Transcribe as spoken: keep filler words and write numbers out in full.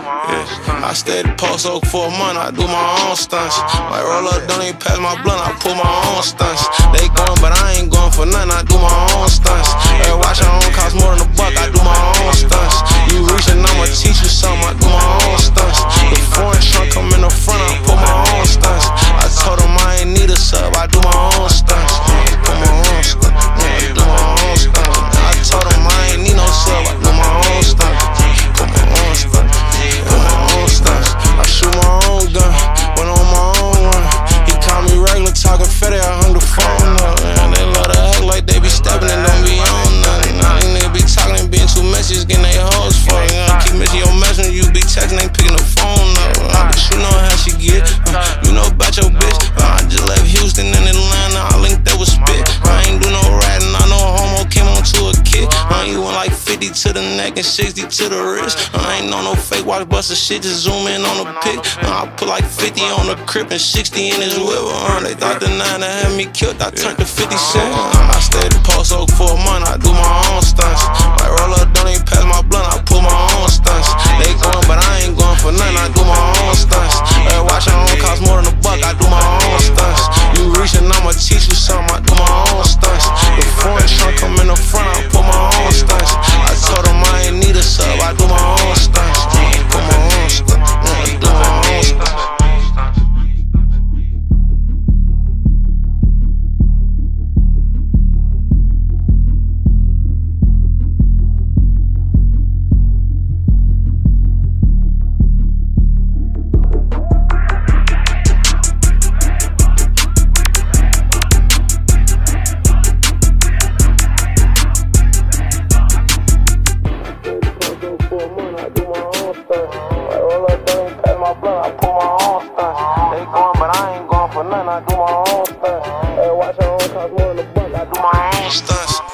Yeah. I stayed at Post Oak for a month, I do my own stunts. Might roll up, don't even pass my blunt, I pull my own stunts. They going, but I ain't going for nothing, I do my own stunts. Hey, watch your own cost more than a buck, I do my own stunts. You reaching, I'ma teach you something, I do my own stunts. The foreign trunk come in the front, I pull my own stunts. I told them I ain't need a sub, I do my own stunts. Pull my own stunts, I do my own stunts. I told them I ain't need no sub, I do my own stunts. Pull my own stunts, pull my own stunts. I shoot my own gun, went on my own run. He called me regular, talking fetty, I hung the phone up. Man, they love to act like they be stepping and don't be on nothing. Nah, these niggas be talking and being too messy, just getting they hoes fucked. Uh, keep missing your message, you be texting, ain't picking the phone up. Uh, but you know how she get, uh, you know about your bitch. Uh, I just left Houston and Atlanta, I linked that with spit. I ain't do no ratting, I know homo came on to a kid. Uh, you went like fifty to the neck and sixty to the wrist. Uh, I ain't know no fake watch buster shit, just zoom in on the pic. Uh, I put like fifty on the crib and sixty in his whip. Uh, they thought the nine that had me killed, I turned to fifty cent. Uh, I stayed at Post Oak for a month, I do my own stunts. Might roll up, don't even pass my blunt, I pull my own stunts. They going, but I ain't going for nothing, I do my own stunts. Hey, watch your own cost more than a buck, I do my own stunts. You reaching, I'ma teach you something, I do my own stunts. The foreign trunk come in the front, I pull my own stunts. I told them I ain't need a sub, I do my own stunts. Pull my own stunts, I do my own stunts. I pull my own stunts. They going, but I ain't going for nothing, I do my own stunts. Hey, watch your own cost more than a buck, I do my own stunts.